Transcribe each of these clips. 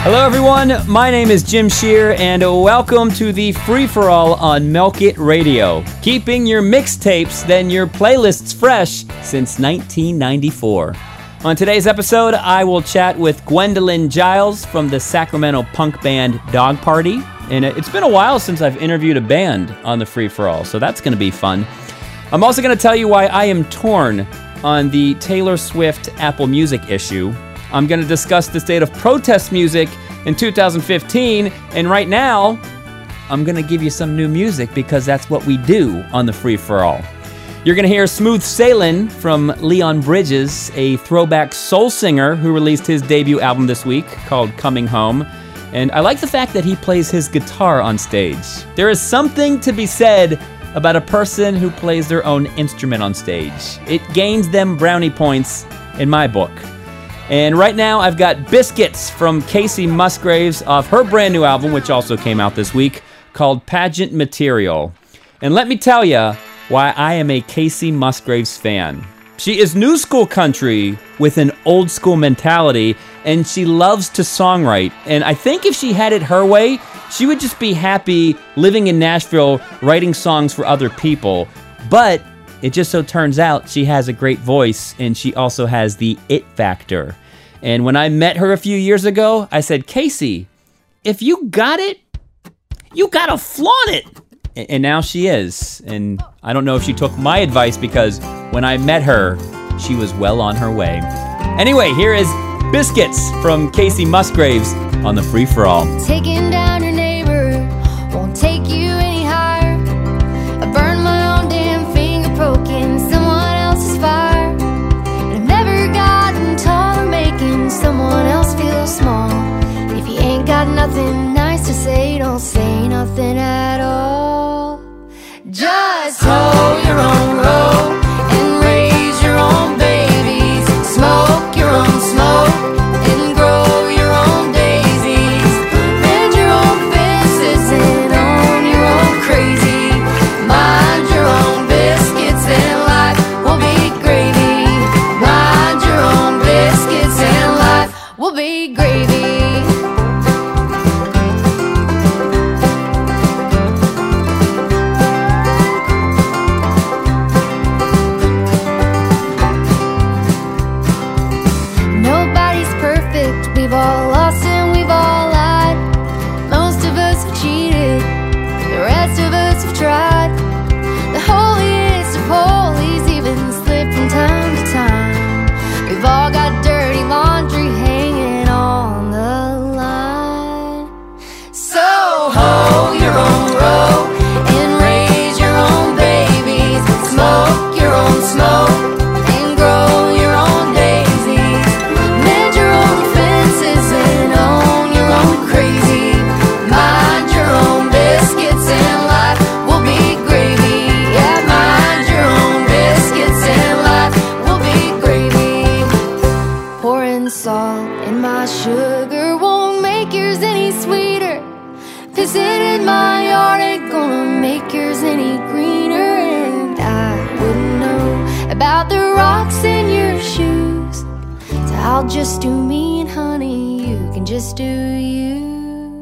Hello everyone, my name is Jim Shear and welcome to the free-for-all on Milk It Radio. Keeping your mixtapes, then your playlists fresh since 1994. On today's episode, I will chat with Gwendolyn Giles from the Sacramento punk band Dog Party. And it's been a while since I've interviewed a band on the free-for-all, so that's going to be fun. I'm also going to tell you why I am torn on the Taylor Swift Apple Music issue. I'm going to discuss the state of protest music in 2015, and right now, I'm going to give you some new music because that's what we do on the free-for-all. You're going to hear Smooth Sailin' from Leon Bridges, a throwback soul singer who released his debut album this week called Coming Home. And I like the fact that he plays his guitar on stage. There is something to be said about a person who plays their own instrument on stage. It gains them brownie points in my book. And right now, I've got Biscuits from Kacey Musgraves off her brand new album, which also came out this week, called Pageant Material. And let me tell you why I am a Kacey Musgraves fan. She is new school country with an old school mentality, and she loves to songwrite. And I think if she had it her way, she would just be happy living in Nashville, writing songs for other people. But it just so turns out she has a great voice, and she also has the it factor. And when I met her a few years ago, I said, Kacey, if you got it, you gotta flaunt it. And now she is. And I don't know if she took my advice because when I met her, she was well on her way. Anyway, here is Biscuits from Kacey Musgraves on the free-for-all. Taking down your neighbor won't take you any higher. I burned my own damn finger poking someone else's fire. And I've never gotten taller making someone else feel small. If you ain't got nothing nice to say, don't say nothing at all. Just hoe your own row and raise your own babies. Smoke your own smoke and grow your own daisies. Mend your own fences and own your own crazy. Mind your own biscuits and life will be gravy. Mind your own biscuits and life will be gravy. We've all lost and we've all lied. Most of us have cheated, the rest of us have tried. The holiest of holies even slip from time to time. We've all got dirty laundry hanging on the line. So hoe your own row and raise your own babies. Smoke your own smoke and grow your own daisies. Mend your own fences and own your own crazy. Mind your own biscuits and life will be gravy. Yeah, mind your own biscuits and life will be gravy. Pouring salt in my sugar won't make yours any sweeter. Pissing in my yard ain't gonna make yours any greener. And I wouldn't know about the rocks in your shoes. So I'll just do me, and honey, you can just do you.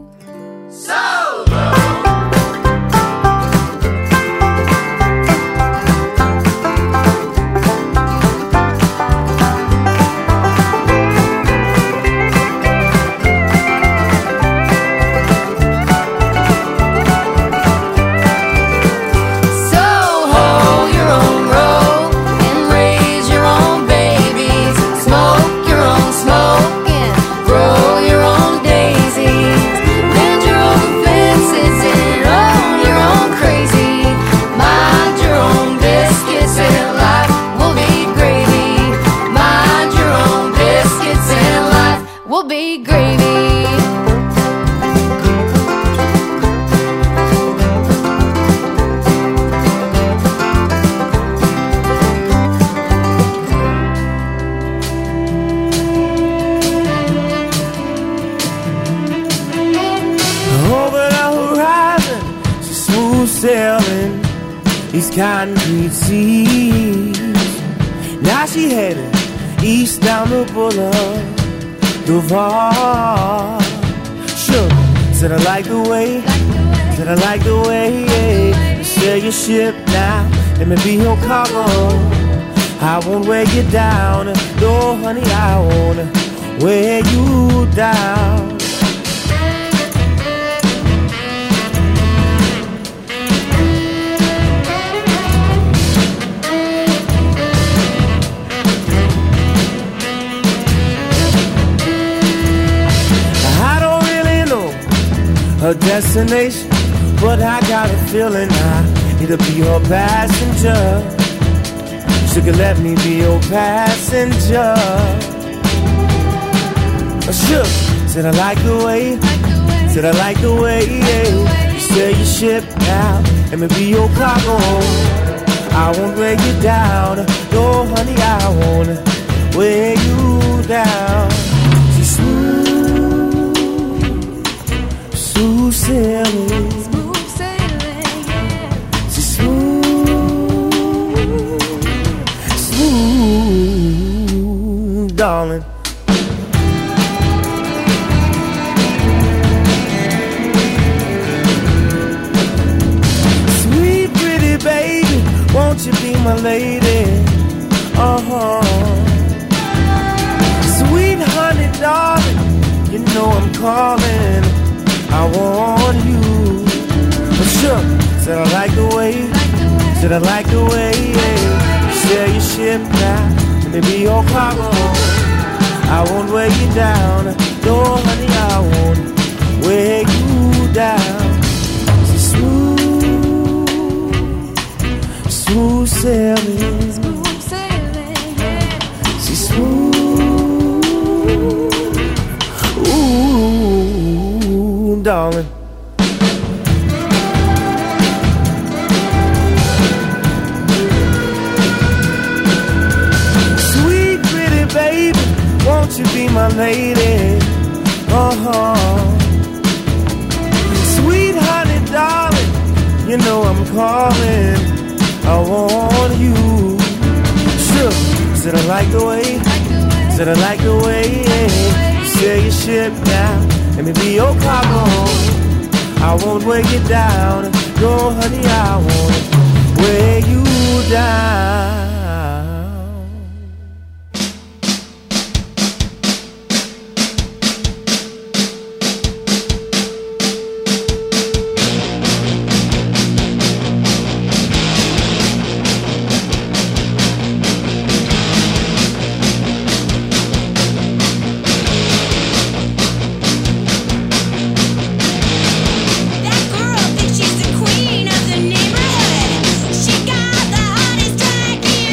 sailing these concrete seas. Now she headed east down the Boulevard. Said I like the way, said I like the way, you sail your ship now, let me be your cargo. I won't wear you down, no honey, I won't wear you down. Her destination, but I got a feeling I need to be her passenger. She could let me be your passenger. Sure, said I like the way, said I like the way, yeah. You sail your ship now, let me be your cargo. I won't wear you down, no honey, I won't wear you down. She's smooth sailing, Smooth sailing, yeah. she's smooth, darling. Sweet pretty baby, won't you be my lady? Sweet honey darling, you know I'm calling, I want you. But sure, said I like the way, said I like the way, yeah. You sail your ship now, let me be your cargo. I won't wear you down, no honey, I won't wear you down. She's smooth, smooth sailing, Smooth sailing, yeah. she's smooth, ooh, darling. Sweet pretty baby, won't you be my lady? Sweet honey darling, you know I'm calling, I want you. Sure, said I like the way, said I like the way, yeah. You sail your ship now, let me be your cargo. I won't wear you down, no honey, I won't wear you down. That girl thinks she's the queen of the neighborhood. She got the hottest drag queen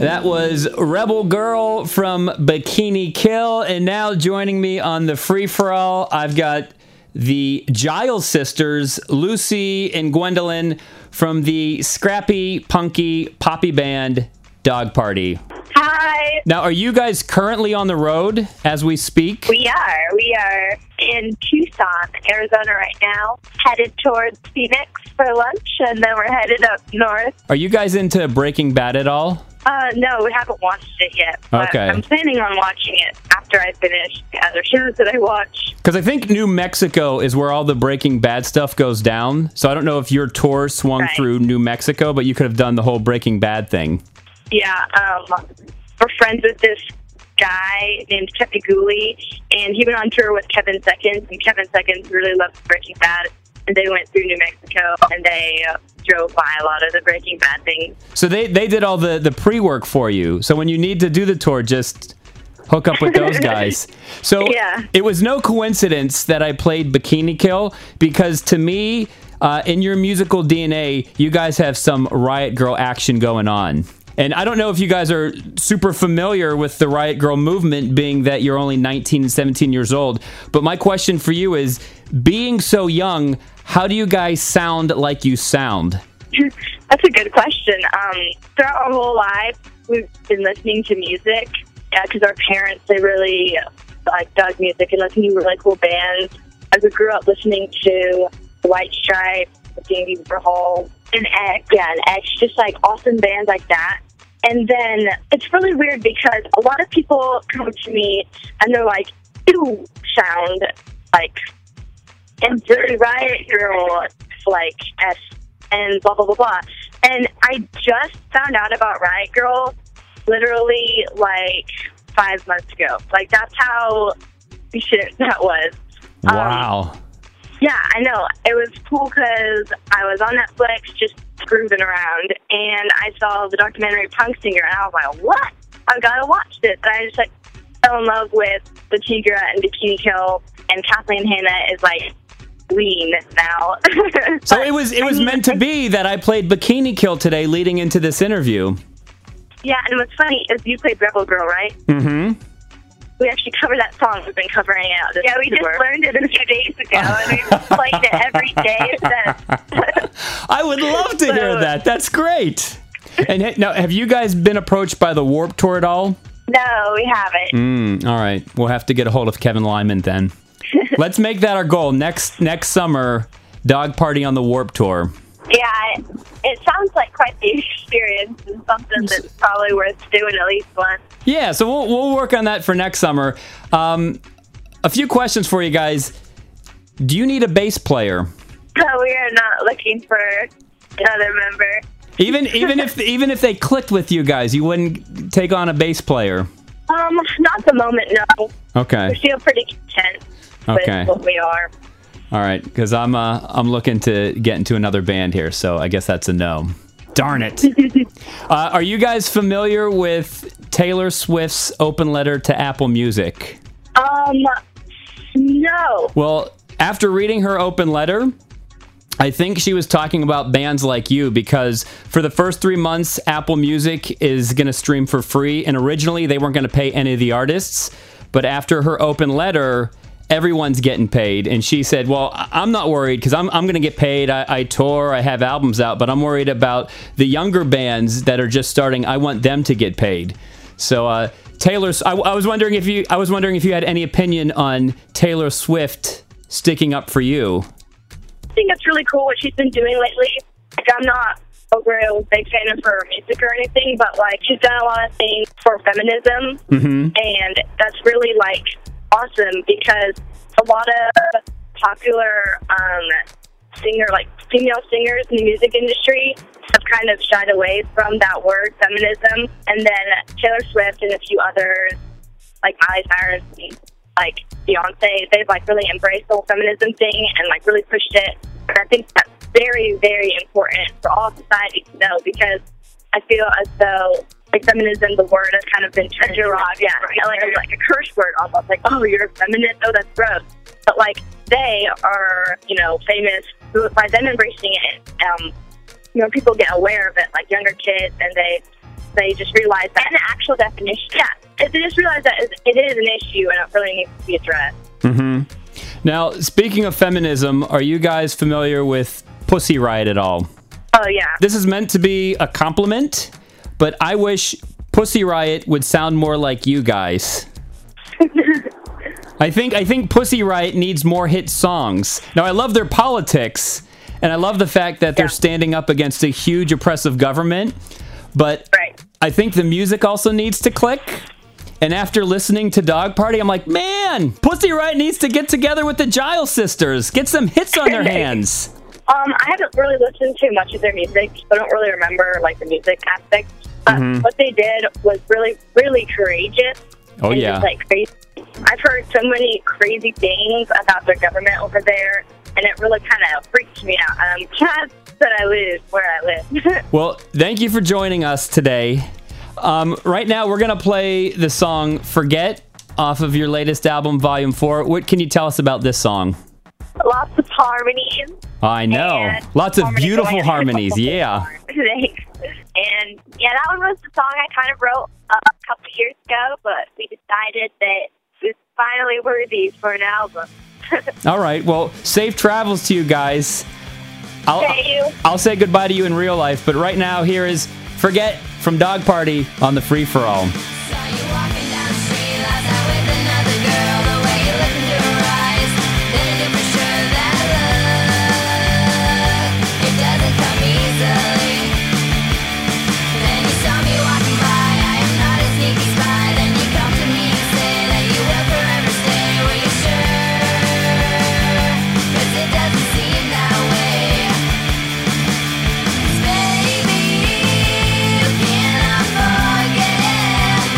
That was Rebel Girl from Bikini Kill. And now joining me on the free-for-all, I've got the Giles sisters, Lucy and Gwendolyn, from the scrappy, punky, poppy band Dog Party. Hi. Now, are you guys currently on the road as we speak? We are in Tucson, Arizona right now, headed towards Phoenix for lunch, and then we're headed up north. Are you guys into Breaking Bad at all? No, we haven't watched it yet, but Okay. I'm planning on watching it after I finish the other shows that I watch. Because I think New Mexico is where all the Breaking Bad stuff goes down. So I don't know if your tour swung Right. through New Mexico, but you could have done the whole Breaking Bad thing. Yeah, we're friends with this guy named Kevin Gooley, and he went on tour with Kevin Seconds, and Kevin Seconds really loved Breaking Bad, and they went through New Mexico, and they drove by a lot of the Breaking Bad things. So they did all the pre-work for you. So when you need to do the tour, just hook up with those guys. So Yeah. It was no coincidence that I played Bikini Kill, because to me, in your musical DNA, you guys have some Riot Grrrl action going on. And I don't know if you guys are super familiar with the Riot Grrrl movement, being that you're only 19 and 17 years old. But my question for you is, being so young, how do you guys sound like you sound? That's a good question. Throughout our whole life, we've been listening to music because our parents, they really dug music and listened to really cool bands. As we grew up listening to White Stripes, Davey Warhol, and X, and X, just like awesome bands like that. And then it's really weird because a lot of people come to me and they're like, "You sound like and Dirty Riot Grrrl, like S and blah blah blah blah." And I just found out about Riot Grrrl literally like 5 months ago. Like that's how shit that was. Wow. Yeah, I know. It was cool because I was on Netflix just grooving around, and I saw the documentary Punk Singer, and I was like, what? I've got to watch this. And I just fell in love with the Tigra and Bikini Kill, and Kathleen Hanna is like lean now. So it was meant to be that I played Bikini Kill today leading into this interview. Yeah, and what's funny is you played Rebel Girl, right? Mm-hmm. We actually covered that song. We've been covering it out. Yeah, we just learned it a few days ago, and we've played it every day since. I would love to hear that. That's great. And now, have you guys been approached by the Warped Tour at all? No, we haven't. All right. We'll have to get a hold of Kevin Lyman then. Let's make that our goal. Next summer, Dog Party on the Warped Tour. Yeah, it sounds like quite the experience and something that's probably worth doing at least once. Yeah, so we'll work on that for next summer. A few questions for you guys. Do you need a bass player? So we are not looking for another member. Even if they clicked with you guys, you wouldn't take on a bass player? Not at the moment, no. Okay. We feel pretty content with what we are. All right, because I'm looking to get into another band here, so I guess that's a no. Darn it. Are you guys familiar with Taylor Swift's open letter to Apple Music? No. Well, after reading her open letter, I think she was talking about bands like you, because for the first 3 months, Apple Music is going to stream for free, and originally they weren't going to pay any of the artists, but after her open letter, everyone's getting paid. And she said, well, I'm not worried because I'm going to get paid. I tour, I have albums out, but I'm worried about the younger bands that are just starting. I want them to get paid. So Taylor, I was wondering if you had any opinion on Taylor Swift sticking up for you. I think it's really cool what she's been doing lately. Like, I'm not a real big fan of her music or anything, but like she's done a lot of things for feminism, and that's really like awesome because a lot of popular female singers in the music industry have kind of shied away from that word feminism, and then Taylor Swift and a few others like Miley Cyrus and like Beyonce, they've like really embraced the whole feminism thing and like really pushed it. And I think that's very, very important for all society to know, because I feel as though like feminism, the word has kind of been turned around, like a curse word almost, like, oh, you're a feminist, oh, that's gross. But like they are, famous by them embracing it. People get aware of it, like younger kids, and they they just realize that. And the actual definition. Yeah, they just realize that it is an issue and it really needs to be addressed. Mm-hmm. Now, speaking of feminism, are you guys familiar with Pussy Riot at all? Oh, yeah. This is meant to be a compliment, but I wish Pussy Riot would sound more like you guys. I think Pussy Riot needs more hit songs. Now, I love their politics, and I love the fact that they're standing up against a huge oppressive government, but I think the music also needs to click. And after listening to Dog Party, I'm like, man, Pussy Riot needs to get together with the Giles sisters. Get some hits on their hands. I haven't really listened to much of their music. I don't really remember, like, the music aspect. What they did was really, really courageous. Oh, and yeah. Just, like, crazy. I've heard so many crazy things about their government over there, and it really kind of freaks me out. I'm glad that I live where I live. Well, thank you for joining us today. Right now, we're going to play the song Forget off of your latest album, Volume 4. What can you tell us about this song? Lots of harmonies. I know. Lots of beautiful harmonies, yeah. Thanks. And, yeah, that one was the song I kind of wrote a couple years ago, but we decided that it was finally worthy for an album. All right. Well, safe travels to you guys. I'll say goodbye to you in real life, but right now, here is Forget from Dog Party on the Free For All. Baby, you cannot forget.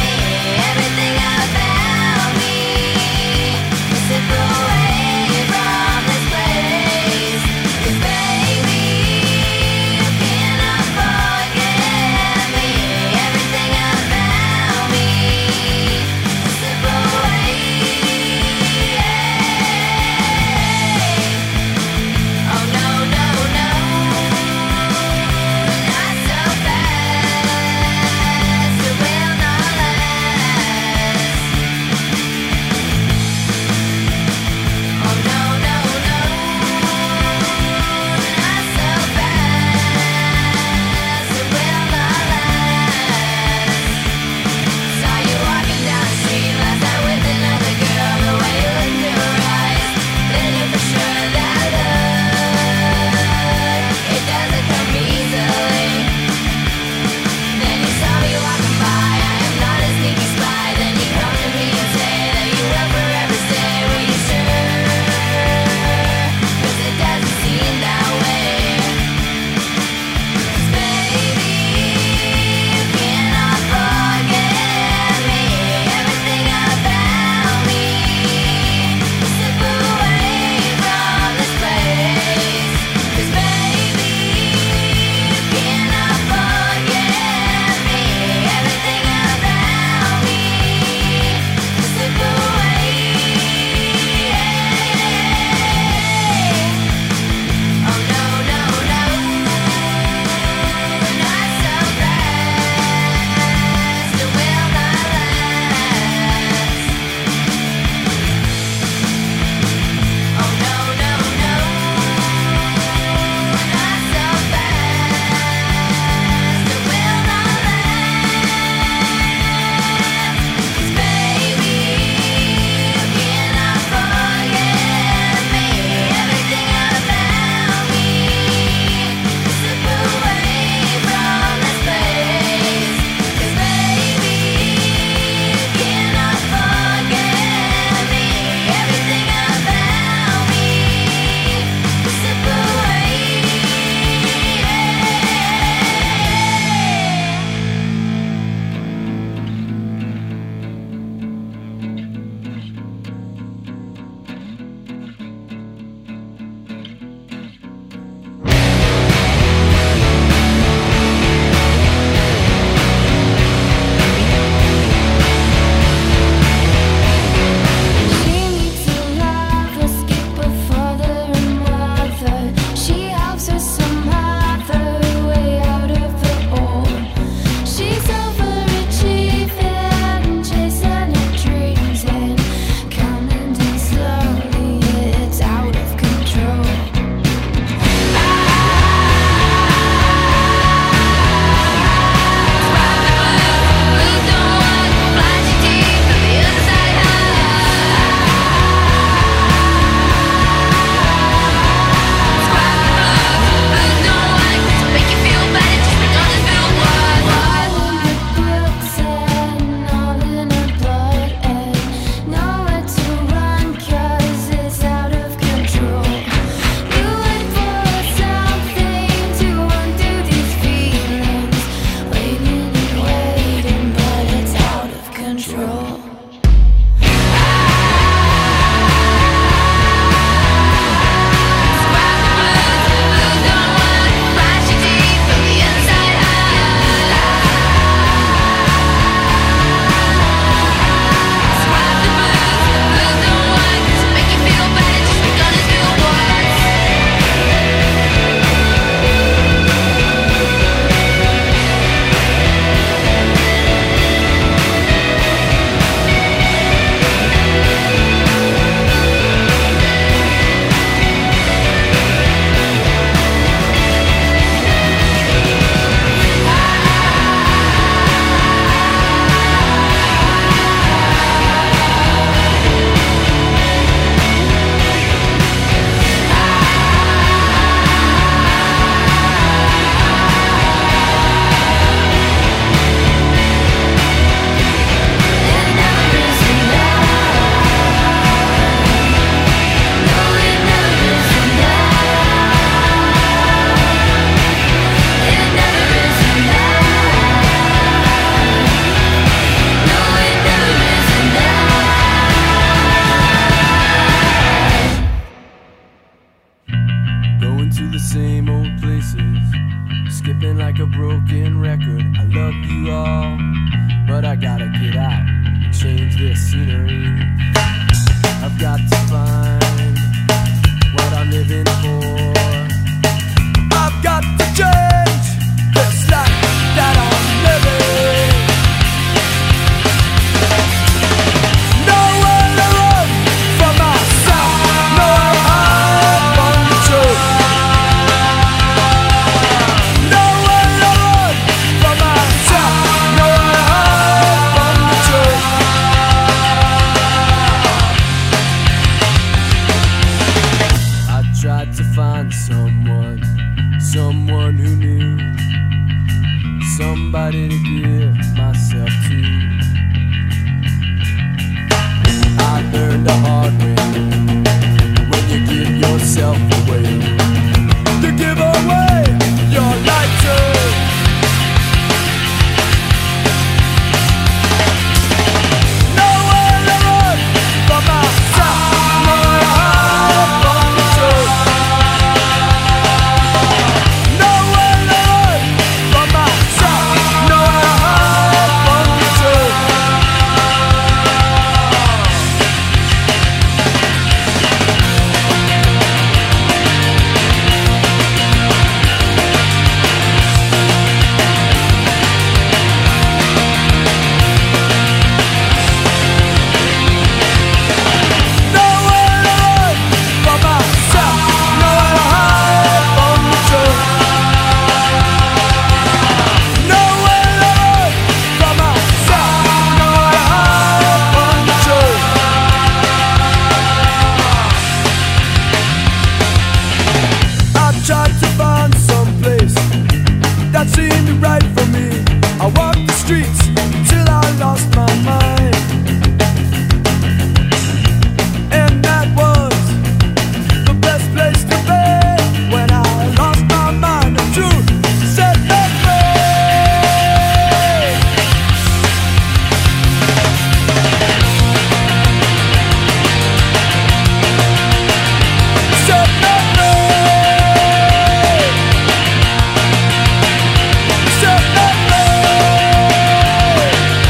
scenery. I've got to find what I'm living for. I've got to change this life that I'm living. Nowhere to run from myself, nowhere to hide from the truth. Nowhere to run from myself, nowhere to hide from the truth. I tried to find someone who knew, somebody to give myself to. I learned the hard way, when you give yourself away, to give away your life to. Nowhere to run from myself, nowhere to hide from the truth. Nowhere to run from myself, nowhere to hide from the truth. Nowhere to run from myself, nowhere to hide from the truth. Nowhere to run from myself, nowhere to hide from the truth. I tried to find some place that seemed right for me. I walked the streets till I lost my mind. And that was the best place to be. When I lost my mind, the truth set me free. Set me free. Set me free.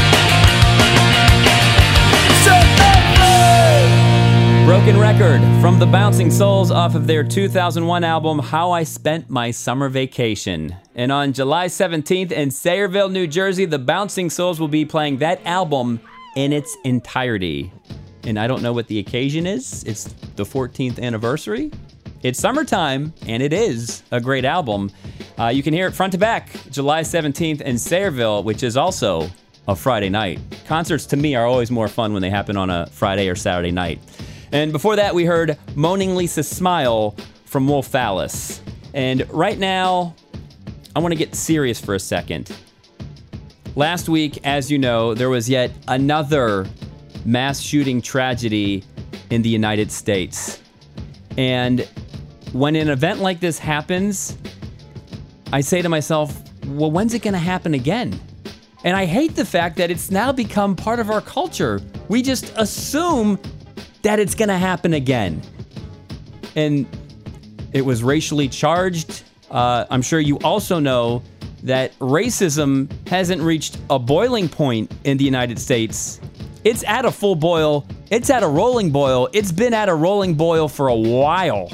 Set me free. Broken Record from the Bouncing Souls off of their 2001 album, How I Spent My Summer Vacation. And on July 17th in Sayreville, New Jersey, the Bouncing Souls will be playing that album in its entirety. And I don't know what the occasion is. It's the 14th anniversary. It's summertime, and it is a great album. You can hear it front to back, July 17th in Sayreville, which is also a Friday night. Concerts, to me, are always more fun when they happen on a Friday or Saturday night. And before that, we heard Moaning Lisa Smile from Wolf Alice. And right now, I want to get serious for a second. Last week, as you know, there was yet another mass shooting tragedy in the United States. And when an event like this happens, I say to myself, well, when's it going to happen again? And I hate the fact that it's now become part of our culture. We just assume that it's going to happen again. And it was racially charged. I'm sure you also know that racism hasn't reached a boiling point in the United States. It's at a full boil. It's at a rolling boil. It's been at a rolling boil for a while.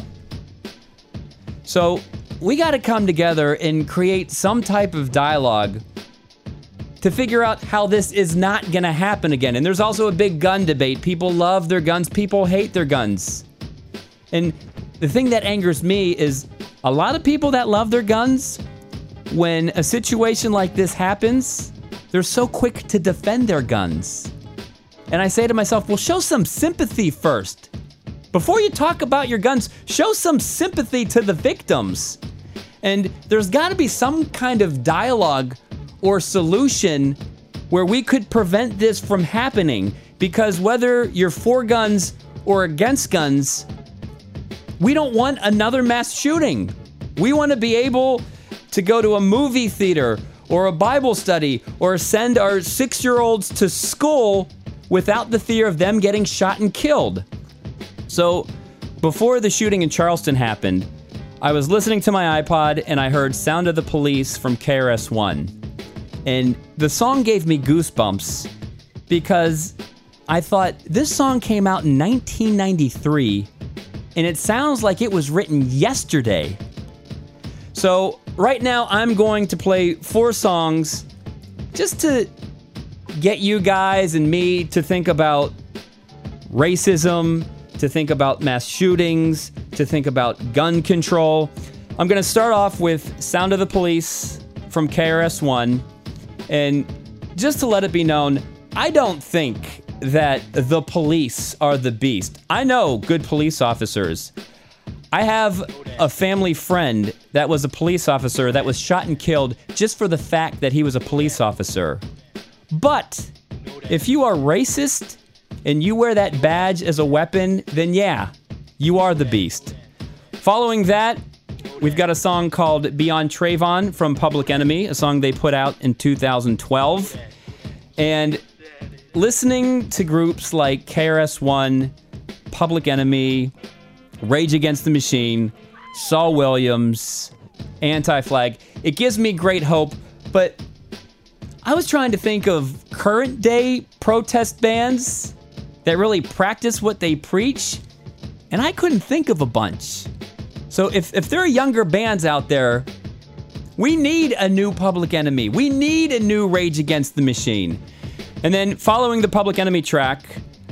So we got to come together and create some type of dialogue to figure out how this is not going to happen again. And there's also a big gun debate. People love their guns. People hate their guns. And the thing that angers me is a lot of people that love their guns, when a situation like this happens, they're so quick to defend their guns. And I say to myself, well, show some sympathy first. Before you talk about your guns, show some sympathy to the victims. And there's got to be some kind of dialogue or solution where we could prevent this from happening. Because whether you're for guns or against guns, we don't want another mass shooting. We want to be able to go to a movie theater or a Bible study or send our 6-year-olds to school without the fear of them getting shot and killed. So before the shooting in Charleston happened, I was listening to my iPod and I heard Sound of the Police from KRS-One. And the song gave me goosebumps because I thought, this song came out in 1993, and it sounds like it was written yesterday. So right now, I'm going to play 4 songs just to get you guys and me to think about racism, to think about mass shootings, to think about gun control. I'm going to start off with Sound of the Police from KRS-One. And just to let it be known, I don't think that the police are the beast. I know good police officers. I have a family friend that was a police officer that was shot and killed just for the fact that he was a police officer. But if you are racist and you wear that badge as a weapon, then yeah, you are the beast. Following that, we've got a song called Beyond Trayvon from Public Enemy, a song they put out in 2012. And listening to groups like KRS-One, Public Enemy, Rage Against the Machine, Saul Williams, Anti-Flag, it gives me great hope, but I was trying to think of current day protest bands that really practice what they preach, and I couldn't think of a bunch. So if there are younger bands out there, we need a new Public Enemy. We need a new Rage Against the Machine. And then following the Public Enemy track,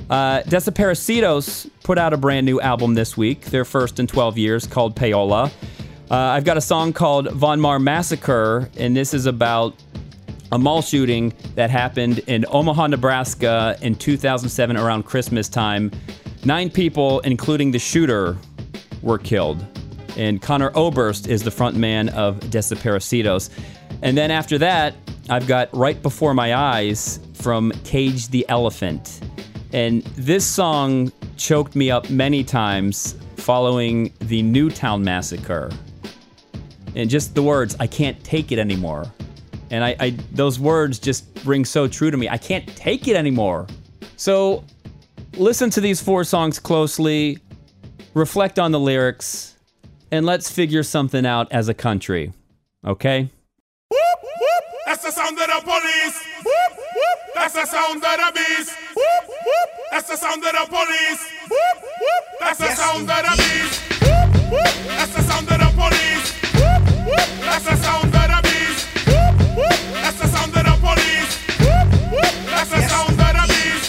Desaparecidos put out a brand new album this week, their first in 12 years, called Payola. I've got a song called Von Mar Massacre, and this is about a mall shooting that happened in Omaha, Nebraska in 2007 around Christmas time. 9 people, including the shooter, were killed. And Connor Oberst is the front man of Desaparecidos. And then after that, I've got Right Before My Eyes from Cage the Elephant. And this song choked me up many times following the Newtown massacre. And just the words, I can't take it anymore. And I those words just ring so true to me. I can't take it anymore. So listen to these 4 songs closely, reflect on the lyrics, and let's figure something out as a country. Okay? Whoop, whoop. That's the sound of the police. Whoop, whoop. That's the sound of the beast. Whoop, whoop. That's the sound of the police. Whoop, whoop. That's the sound of the beast. Whoop, whoop. That's the sound of the police. Whoop, whoop. That's the sound of the beast. Whoop, whoop. That's the sound of the police. Whoop, whoop. That's the sound of the beast.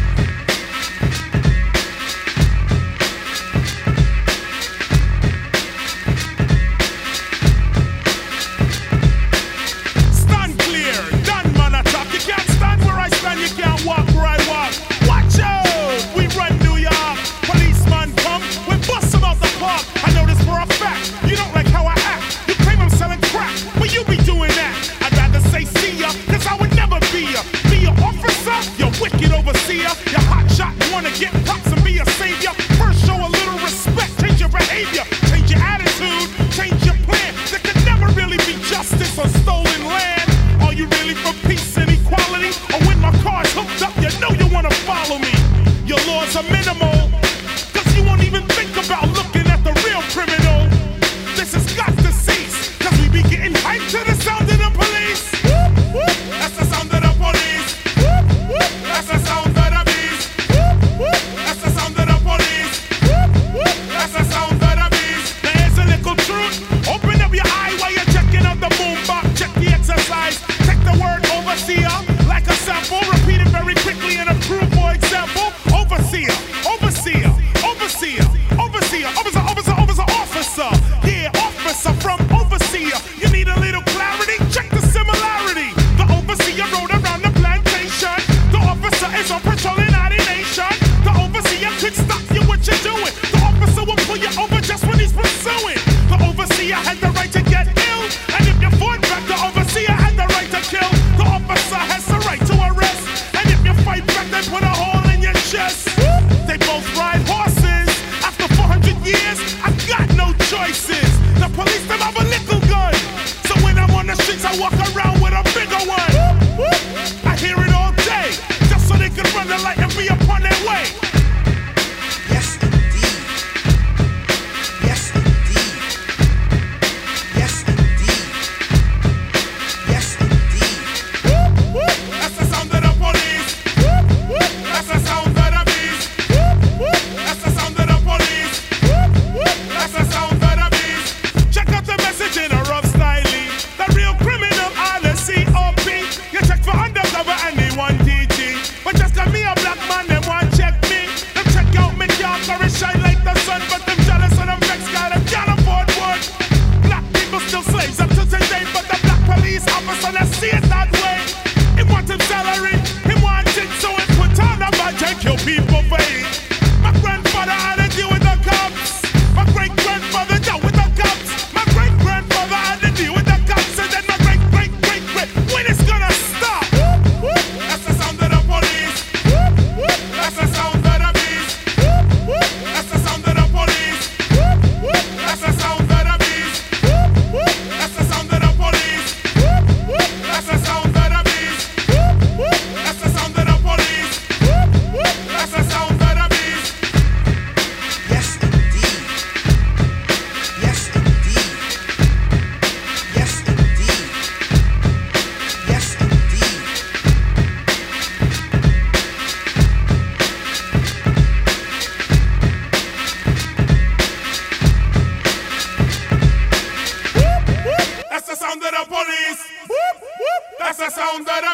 Stand clear, done man attack. You can't stand where I stand, you can't walk where I walk. Watch out, we run New York. Policeman come, we bust them out the park. I know this for a fact, you don't like how I act. You claim I'm selling crack, but you be doing that. I'd rather say see ya, cause I would never be ya. Be your officer, your wicked overseer. Your hot shot, wanna get props and be a savior. First show a little respect, change your behavior. Change your attitude, change your plan. There could never really be justice on stolen land. Are you really for peace and equality? Or when my car's hooked up, you know you wanna follow me. Your laws are minimal, cause you won't even think about looking at the real criminal. This has got to cease, cause we be getting hyped to the sound of the police. Whoop, whoop. That's the sound of the police. Whoop, whoop. That's the sound of the beast. Whoop, whoop. That's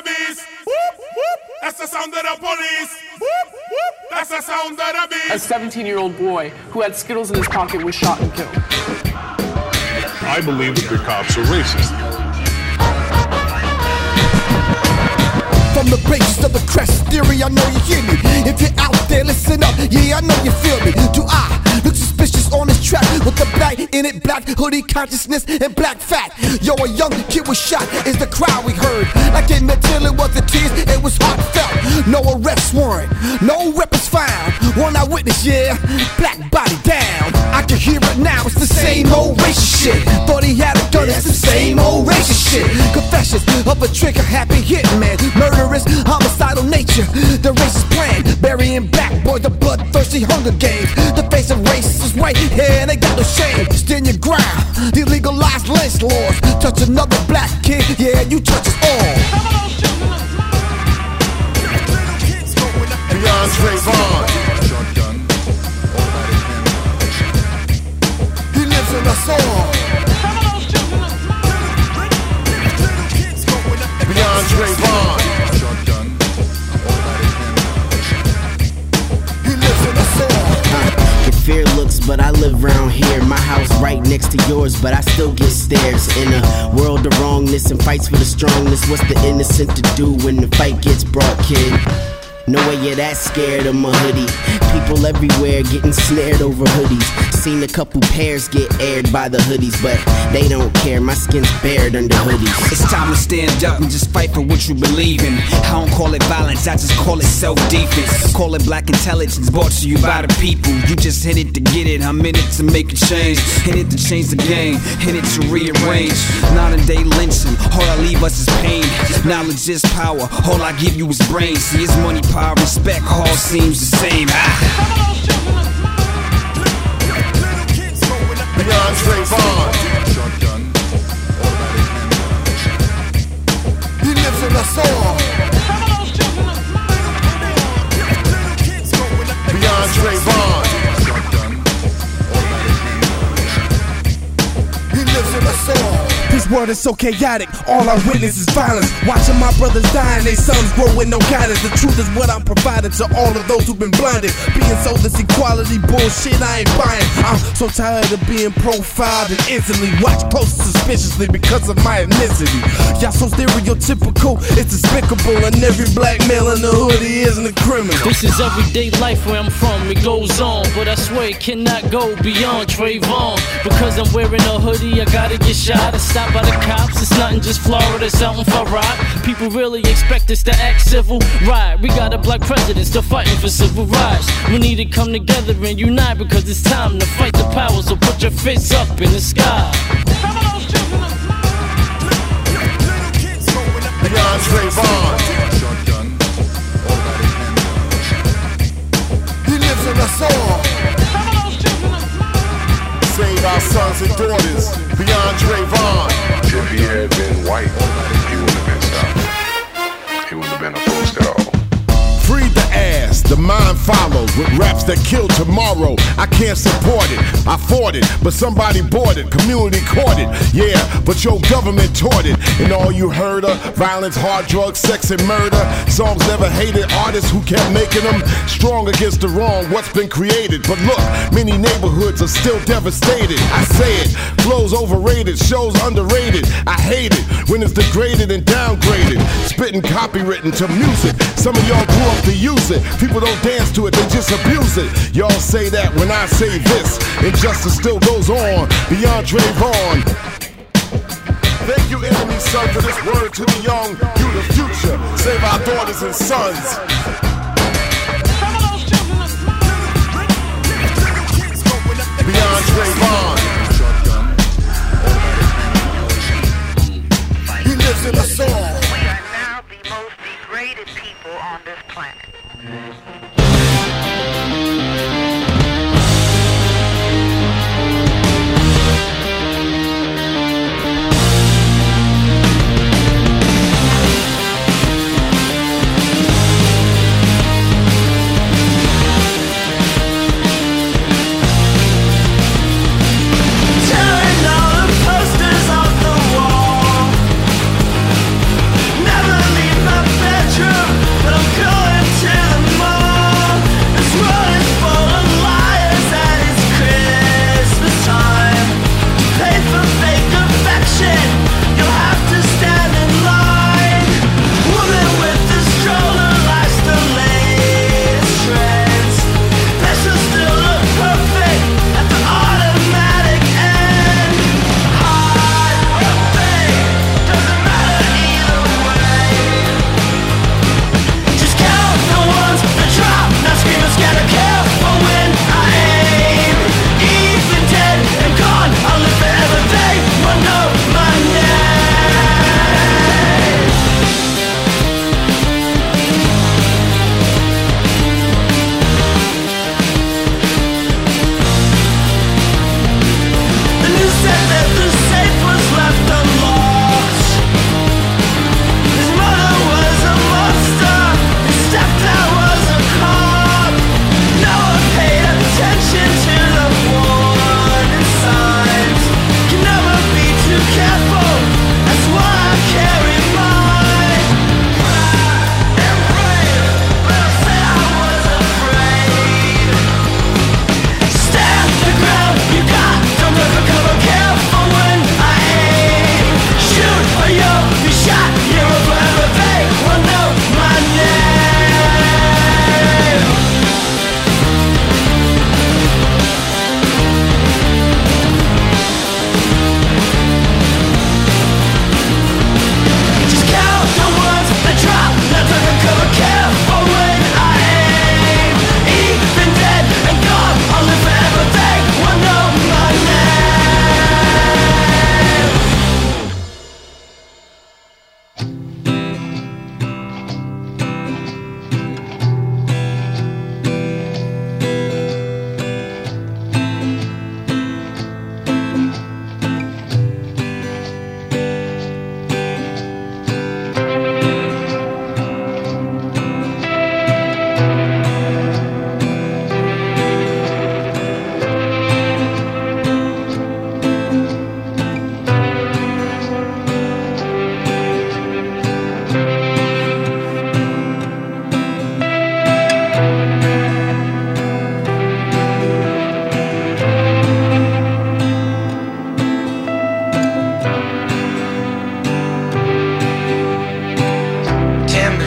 beast. Whoop, whoop. That's the sound of the police. Whoop, whoop. That's the sound of the beast. A 17-year-old boy who had Skittles in his pocket was shot and killed. I believe that the cops are racist. From the basis of the crest theory, I know you hear me. If you're out there, listen up, yeah, I know you feel me. Do I look suspicious on this track with the black in it, black hoodie consciousness and black fat? Yo, a young kid was shot, is the crowd we heard. Like in Matil, it wasn't tears, it was heartfelt. No arrest warrant, no weapons found. One eyewitness, yeah, black body down. I can hear it now, it's the same old racist shit. Thought he had a gun, it's the same old racist shit. Confessions of a trigger happy hitman, murderous, homicidal nature. The racist plan, burying black boys, the bloodthirsty Hunger Games. The face of race is white, yeah, and they got no shame. Stand your ground, the legalized lynch laws. Touch another black kid, yeah, you touch us all. Beyond Trayvon. He lives in us all. Beyond Trayvon. He lives in us all. Get fear looks, but I live round here. My house right next to yours, but I still get stares. In a world of wrongness and fights for the strongness, what's the innocent to do when the fight gets brought, kid? No way you're that scared of my hoodie. People everywhere getting snared over hoodies. Seen a couple pairs get aired by the hoodies, but they don't care, my skin's bared under hoodies. It's time to stand up and just fight for what you believe in. I don't call it violence, I just call it self-defense. Call it black intelligence brought to you by the people. You just hit it to get it, I'm in it to make a change. In it to change the game, in it to rearrange. Modern day lynching, all I leave us is pain. Knowledge is power, all I give you is brains. See, it's money, power, respect, all seems the same. Beyond Trayvon. He lives in us all. Beyond Trayvon. He lives in us all. This world is so chaotic, all I witness is violence. Watching my brothers die and they sons grow with no guidance. The truth is what I'm providing to all of those who've been blinded. Being sold this equality bullshit, I ain't buying. I'm so tired of being profiled and instantly watched close suspiciously because of my ethnicity. Y'all so stereotypical, it's despicable, and every black male in the hoodie isn't a criminal. This is everyday life where I'm from, it goes on, but I swear it cannot go beyond Trayvon. Because I'm wearing a hoodie, I gotta get shot and stopped by the cops. It's nothing just Florida, it's something for rock. People really expect us to act civil. Right, we got a black president still fighting for civil rights. We need to come together and unite because it's time to fight the power. So put your fists up in the sky. Beyond Trayvon. He lives in us all. Save our sons and daughters. Beyond Trayvon. If he had been white, he wouldn't have been stopped. He wouldn't have been opposed at all. Free the ass, the mind follows with raps that kill tomorrow. I can't support it, I fought it, but somebody bought it, community caught it. Yeah, but your government taught it. And all you heard of, violence, hard drugs, sex and murder. Songs never hated, artists who kept making them. Strong against the wrong, what's been created. But look, many neighborhoods are still devastated. I say it, flow's overrated, shows underrated. I hate it when it's degraded and downgraded. Spitting copywritten to music, some of y'all grew up to use it. People don't dance to it, they just abuse it. Y'all say that when I say this. Injustice still goes on beyond Trayvon. Thank you, enemy son, for this word to the young. You the future, save our daughters and sons. Beyond Trayvon. He lives in us all. We are now the most degraded people on this planet.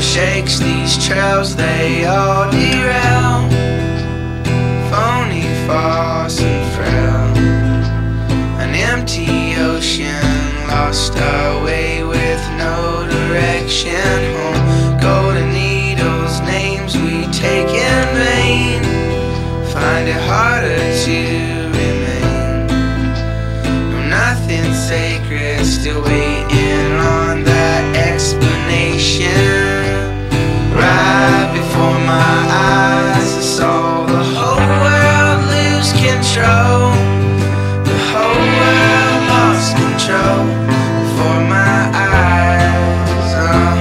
shakes these trails, they all derail. Phony, false, and frail. An empty ocean, lost our way with no direction home. Golden needles, names we take in vain. Find it harder to remain. No, nothing sacred, still waiting on that explanation. Right before my eyes, I saw the whole world lose control. The whole world lost control before my eyes.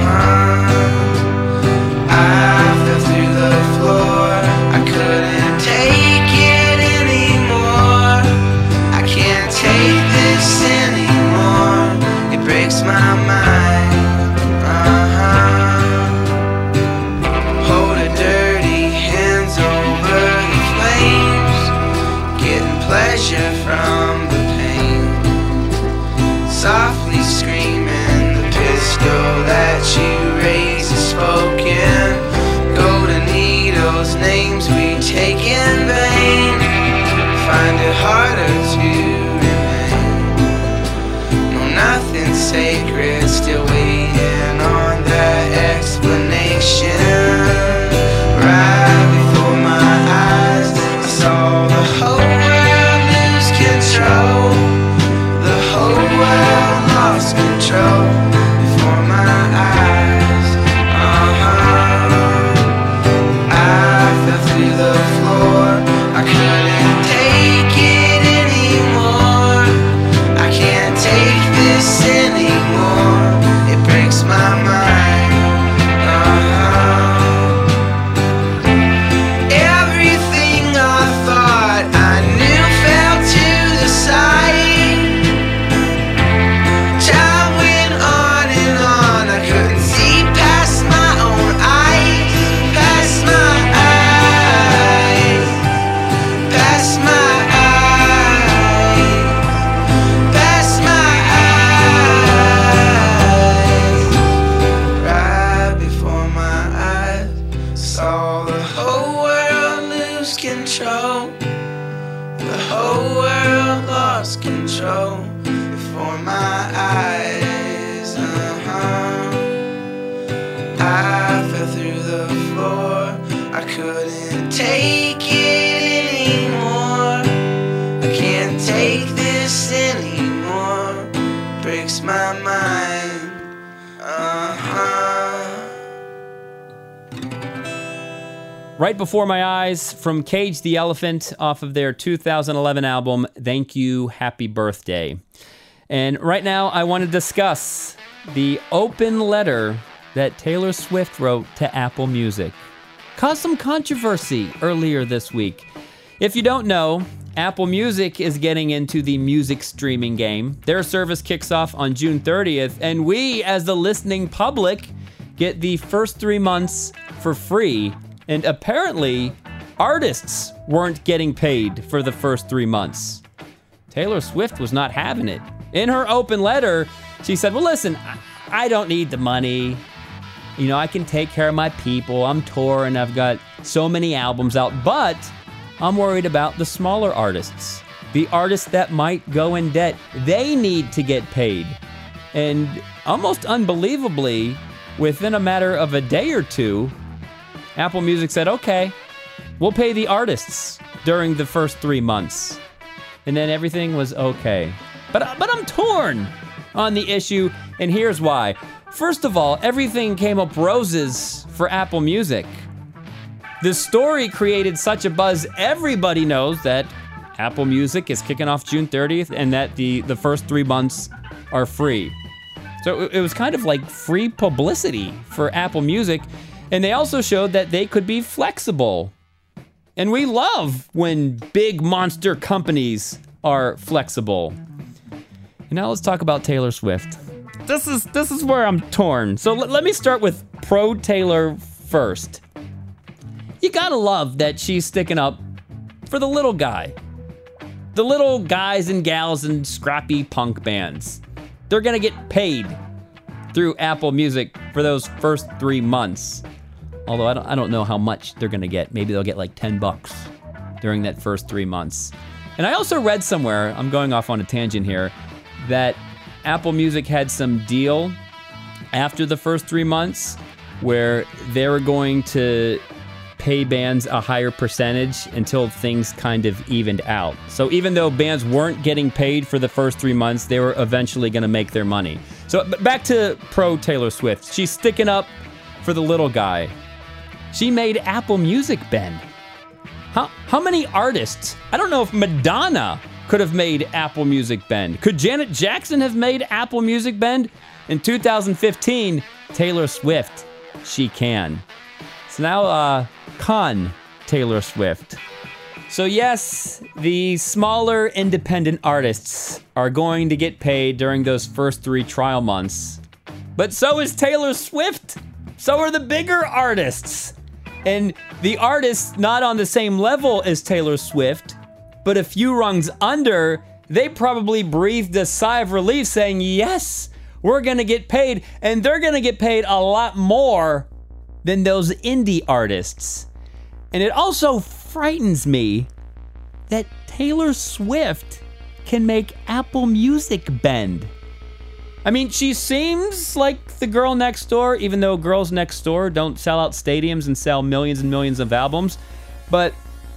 I fell through the floor. I couldn't take it anymore. I can't take this anymore. It breaks my mind. Hold a dirty hands over the flames, getting pleasure from the pain. Softly screaming, the pistol that you raise is spoken. Golden needles, names we take in vain. Find it harder to remain. No, nothing sacred, still waiting on that explanation. Right before my eyes, I saw the whole world lose control. The whole world lost control before my eyes. I fell through the floor. I couldn't take it anymore. I can't take this anymore. It breaks my mind. Everything I thought I knew fell to the side. Time went on and on. I couldn't see past my own eyes. Past my eyes. Past my eyes. Past my eyes. Right before my eyes, saw the whole world lose control. The whole world lost control before my eyes. I fell through the floor. I couldn't take it anymore. I can't take this anymore. Breaks my mind. Right Before My Eyes from Cage the Elephant off of their 2011 album, Thank You, Happy Birthday. And right now I want to discuss the open letter that Taylor Swift wrote to Apple Music. Caused some controversy earlier this week. If you don't know, Apple Music is getting into the music streaming game. Their service kicks off on June 30th, and we, as the listening public, get the first 3 months for free. And apparently, artists weren't getting paid for the first 3 months. Taylor Swift was not having it. In her open letter, she said, well, listen, I don't need the money. You know, I can take care of my people. I'm touring. I've got so many albums out. But I'm worried about the smaller artists. The artists that might go in debt. They need to get paid. And almost unbelievably, within a matter of a day or two, Apple Music said, okay, we'll pay the artists during the first 3 months. And then everything was okay. But I'm torn on the issue, and here's why. First of all, everything came up roses for Apple Music. The story created such a buzz, everybody knows that Apple Music is kicking off June 30th and that the first 3 months are free. So it was kind of like free publicity for Apple Music. And they also showed that they could be flexible. And we love when big monster companies are flexible. And now let's talk about Taylor Swift. This is where I'm torn. So let me start with pro Taylor first. You gotta love that she's sticking up for the little guy. The little guys and gals in scrappy punk bands. They're gonna get paid through Apple Music for those first 3 months. Although I don't know how much they're going to get. Maybe they'll get like $10 during that first 3 months. And I also read somewhere, I'm going off on a tangent here, that Apple Music had some deal after the first 3 months where they were going to pay bands a higher percentage until things kind of evened out. So even though bands weren't getting paid for the first 3 months, they were eventually going to make their money. So back to pro Taylor Swift. She's sticking up for the little guy. She made Apple Music bend. How many artists? I don't know if Madonna could have made Apple Music bend. Could Janet Jackson have made Apple Music bend? In 2015, Taylor Swift, she can. So now, con Taylor Swift. So yes, the smaller independent artists are going to get paid during those first 3 trial months. But so is Taylor Swift. So are the bigger artists. And the artists not on the same level as Taylor Swift, but a few rungs under, they probably breathed a sigh of relief saying, yes, we're going to get paid. And they're going to get paid a lot more than those indie artists. And it also frightens me that Taylor Swift can make Apple Music bend. I mean, she seems like the girl next door, even though girls next door don't sell out stadiums and sell millions and millions of albums. But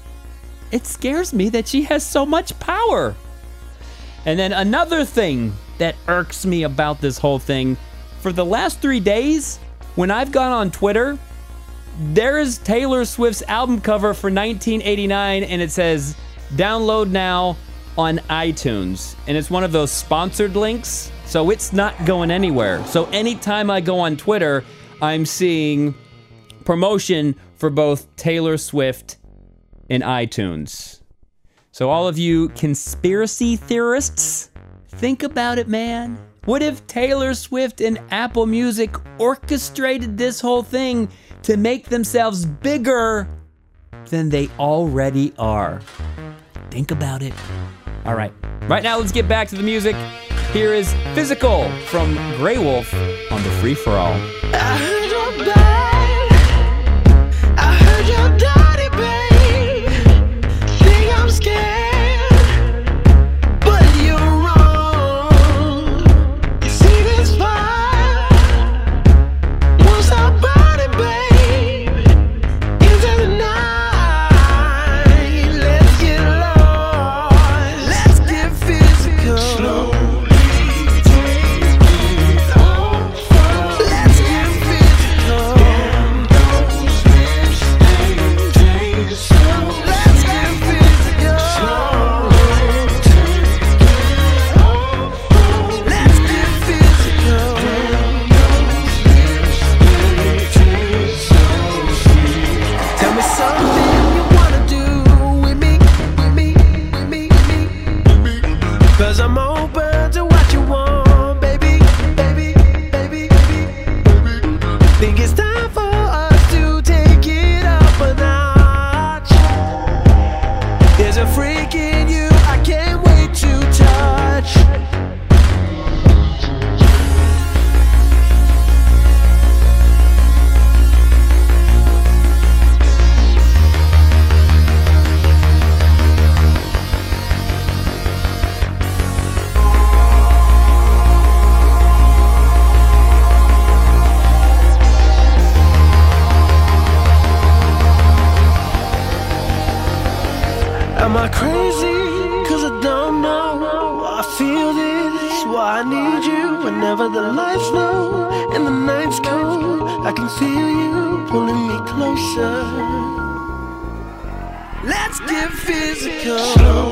it scares me that she has so much power. And then another thing that irks me about this whole thing, for the last 3 days, when I've gone on Twitter, there's Taylor Swift's album cover for 1989, and it says, download now on iTunes. And it's one of those sponsored links, so it's not going anywhere. So anytime I go on Twitter, I'm seeing promotion for both Taylor Swift and iTunes. So all of you conspiracy theorists, think about it, man. What if Taylor Swift and Apple Music orchestrated this whole thing to make themselves bigger than they already are? Think about it. All right. Right now, let's get back to the music. Here is Physical from Grey Wolf on the Free For All. I heard you're bad. I heard you're dirty, babe. Think I'm scared, but you're wrong. You see this fire? Won't stop burning, babe. Into the night, let's get lost. Let's get physical. Slow. Am I crazy? Cause I don't know. I feel this, why I need you. Whenever the lights low and the night's cold, I can feel you pulling me closer. Let's get physical.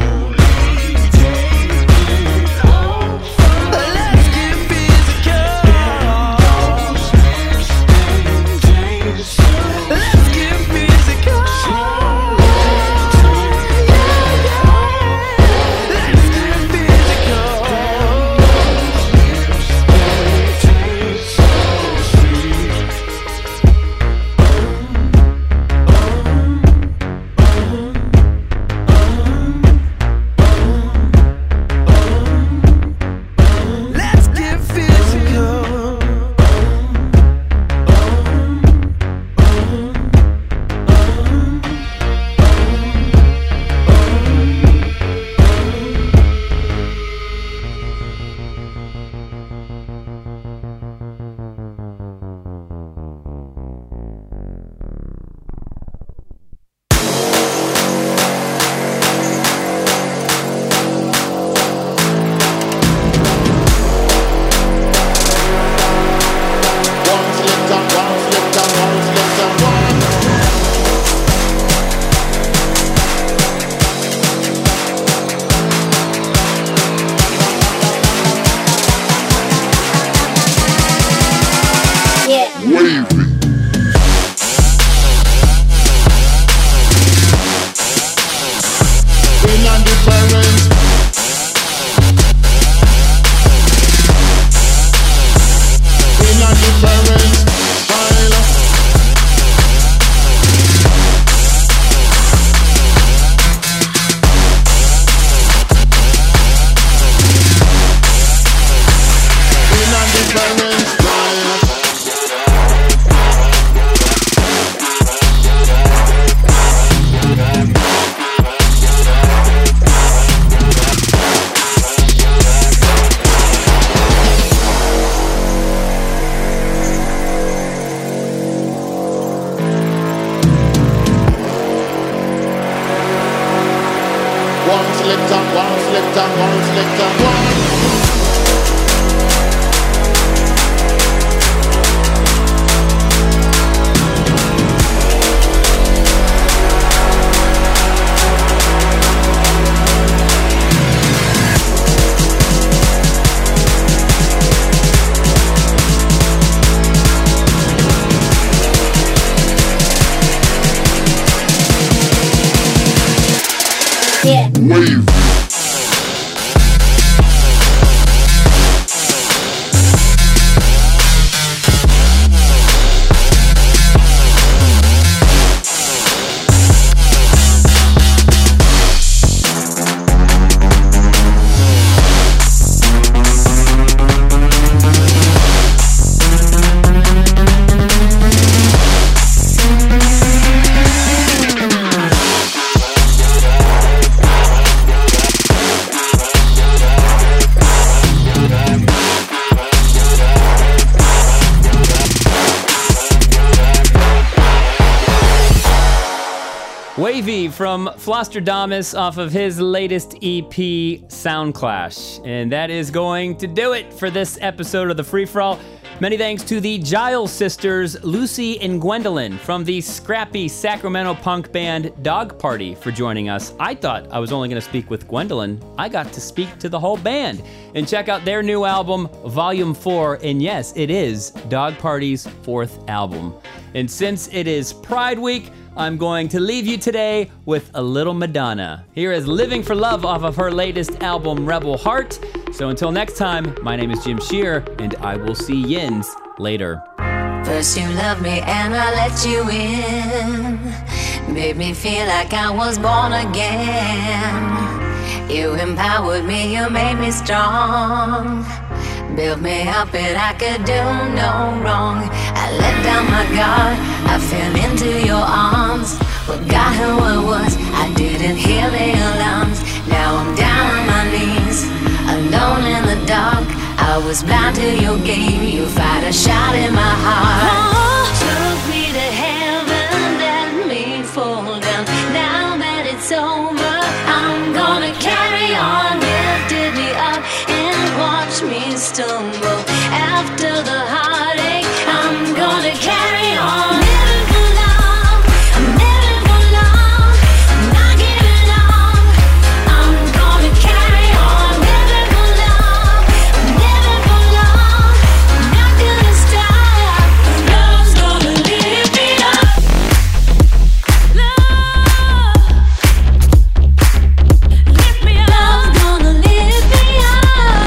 one selector, one selector, one selector, one. Wave. Wavy from Flostradamus off of his latest EP, Soundclash. And that is going to do it for this episode of the Free For All. Many thanks to the Giles sisters, Lucy and Gwendolyn, from the scrappy Sacramento punk band Dog Party, for joining us. I thought I was only going to speak with Gwendolyn. I got to speak to the whole band. And check out their new album, Volume 4. And yes, it is Dog Party's 4th album. And since it is Pride Week, I'm going to leave you today with a little Madonna. Here is Living for Love off of her latest album, Rebel Heart. So until next time, my name is Jim Shear, and I will see yins later. First you loved me and I let you in. Made me feel like I was born again. You empowered me, you made me strong. Built me up and I could do no wrong. I let down my guard, I fell into your arms. Forgot who I was, I didn't hear the alarms. Now I'm down on my knees, alone in the dark. I was blind to your game, you fired a shot in my heart. Took me to heaven, let me fall down. Now that it's over, I'm gonna carry on. Lifted me up and watch me stumble. After the heartache, I'm gonna carry on. Living for love, I'm living for love. I'm not giving up, I'm gonna carry on. Living for love, I'm living for love. I'm not gonna stop, love's gonna lift me up. Love, lift me up. Love's gonna lift me up.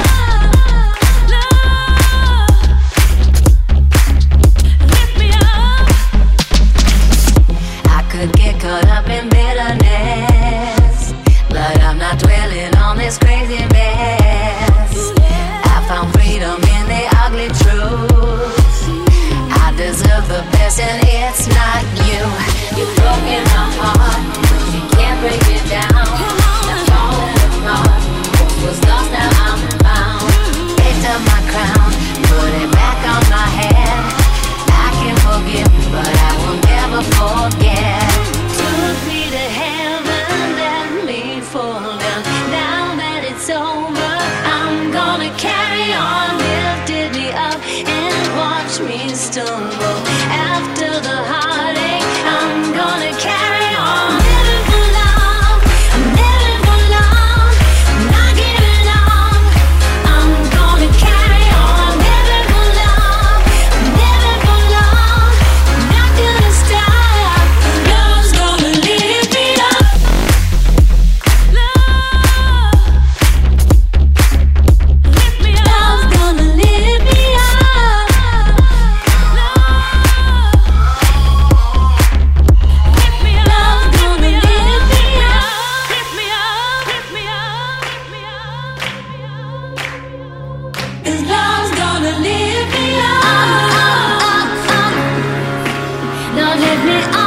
Get caught up in bitterness, but I'm not dwelling on this crazy mess. I found freedom in the ugly truth. I deserve the best and it's not you. You've broken my heart, but you can't break it down. I'm falling apart, what was lost now I'm found. Picked up my crown, put it back on my head. I can forgive, but I will never forget. Took me to heaven, let me fall down. Now that it's over, I'm gonna carry on. Lifted me up and watch me stumble. After the heartache, I'm gonna carry on. Living for love, I'm living for love. I'm not giving up, I'm gonna carry on. Living for love, I'm living for love. I'm not gonna stop, love's gonna lift me up. Love, lift me up. Love's gonna lift me up. Love, lift me up. Love's gonna lift me up. Lift me up, lift me up, lift me up. 'Cause love's gonna lift me up. Don't lift me up.